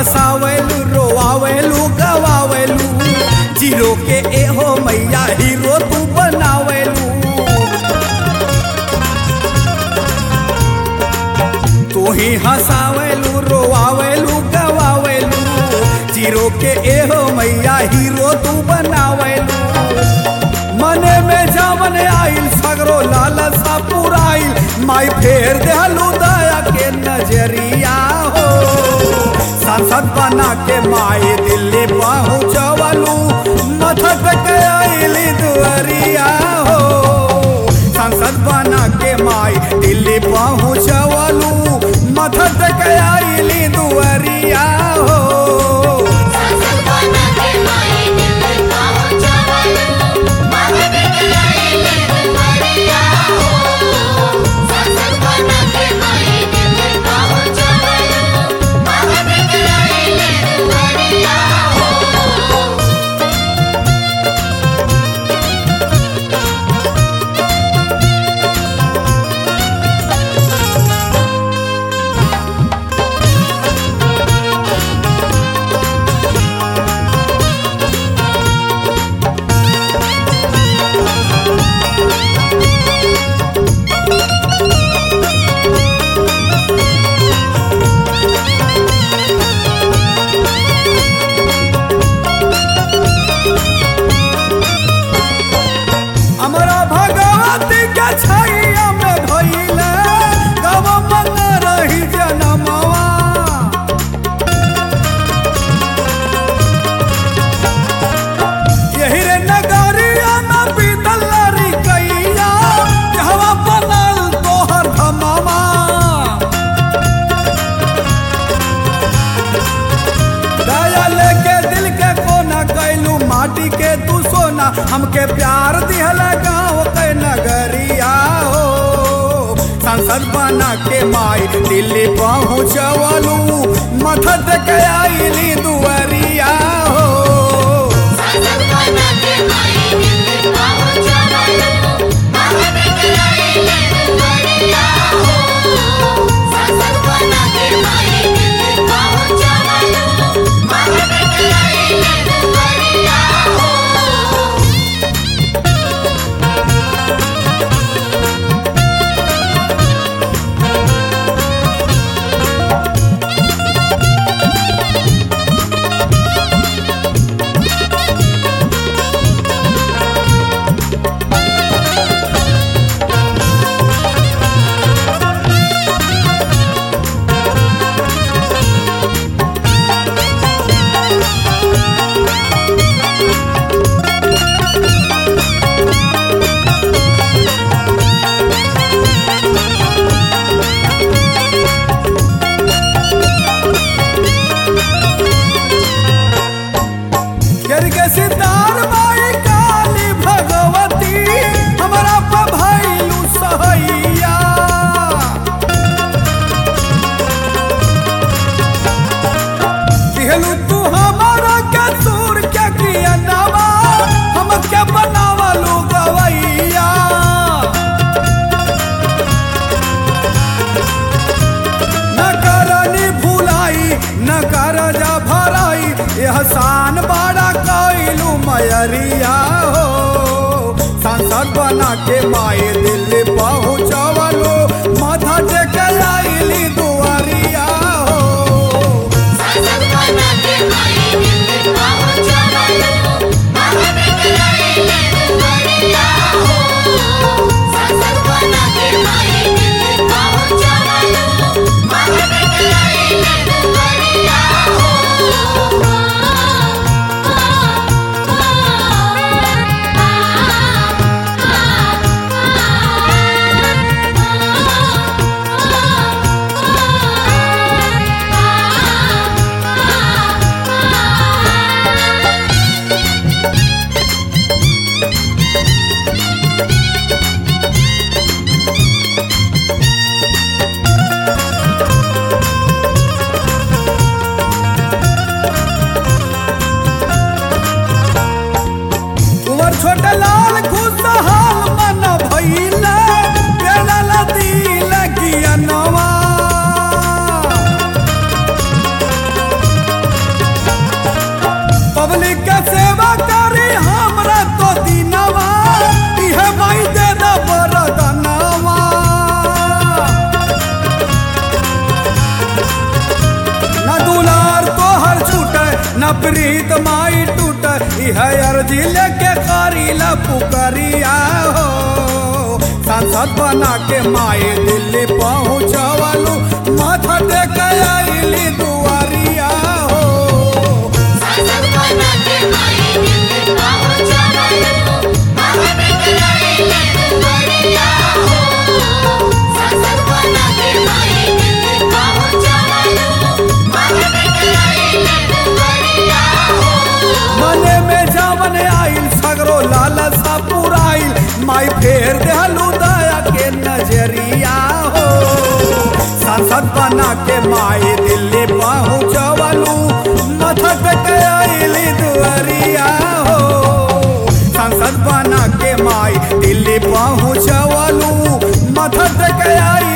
हंसावेलू रोआवेलू गवावेलू, zero के एहो मैया हीरो तू बनावेलू। तू ही हंसावेलू रोआवेलू गवावेलू, जीरो के एहो मैया हीरो तू बनावेलू। मने में जावन आइल सगरो लालसा पुराइल, माई फेर देहलू दया के नजरिया हो। सांसद बना के माई दिल्ली पहुँचवलू, मथक के आइली दुआरिया हो। सांसद बना के माई दिल्ली पहुँचवलू, मथक के आइली दुआरिया हो। माटी के तू सोना हमके प्यार दिहला गाँव के नगरिया हो। सांसद बना के माई दिल्ली पहुँचवलू, मथत के आइली दुआरिया हो। सांसद बना के माई दिल्ली पहुँचवलू, मथत के आइली दुआरिया हो। सांसद बना के माई दिल्ली पहुँचवलू, मथत के आइली दुआरिया हो। सितार माई काली भगवती हमारा भैलू सहैया। दिहलू तू हमारा के सूर के किया नवा, हम के बनावलू गवैया। न करनी भुलाई न कर जा भराई, एहसान बड़ा कैलू मयरिया हो। सांसद बना के माई दिल्ली पहुँचवलू, माथा टेके आइली दुआरिया हो। सांसद बना के माई दिल्ली पहुँचवलू, माथा टेके आइली दुआरिया हो। सांसद बना के माई दिल्ली पहुँचवलू, माथा टेके आइली दुआरिया हो। प्रीत माई टूट है अर्जी लेके करीला पुकरिया हो। सांसद बना के माई दिल्ली पहुँचवलू माथा टेक आइली दुआरिया हो। सांसद बना के माई दिल्ली पहुँचवलू माथा टेक आइली दुआरिया हो। सांसद बना के माई दिल्ली पहुँचवलू माथा टेक आइली दुआरिया हो। मने में जावन आइल सगरो लालसा पुराइल माई फेर देहलू दया के नजरिया हो। सांसद बना के माई दिल्ली पहुँचवलू माथा टेक आइली दुआरिया हो। सांसद बना के माई दिल्ली पहुँचवलू माथा टेक आइली